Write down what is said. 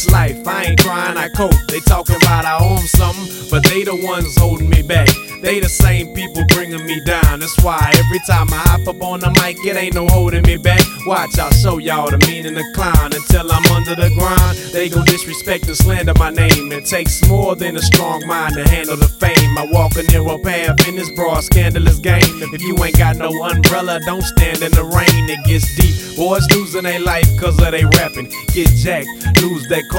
That's life, I ain't crying, I cope. They talking about I owe 'em something, but they the ones holding me back. They the same people bringing me down. That's why every time I hop up on the mic, it ain't no holding me back. Watch, I'll show y'all the meaning of clown. Until I'm under the ground, they gon' disrespect and slander my name. It takes more than a strong mind to handle the fame. I walk a narrow path in this broad, scandalous game. If you ain't got no umbrella, don't stand in the rain. It gets deep. Boys losing their life cause of they rapping. Get jacked, lose their car.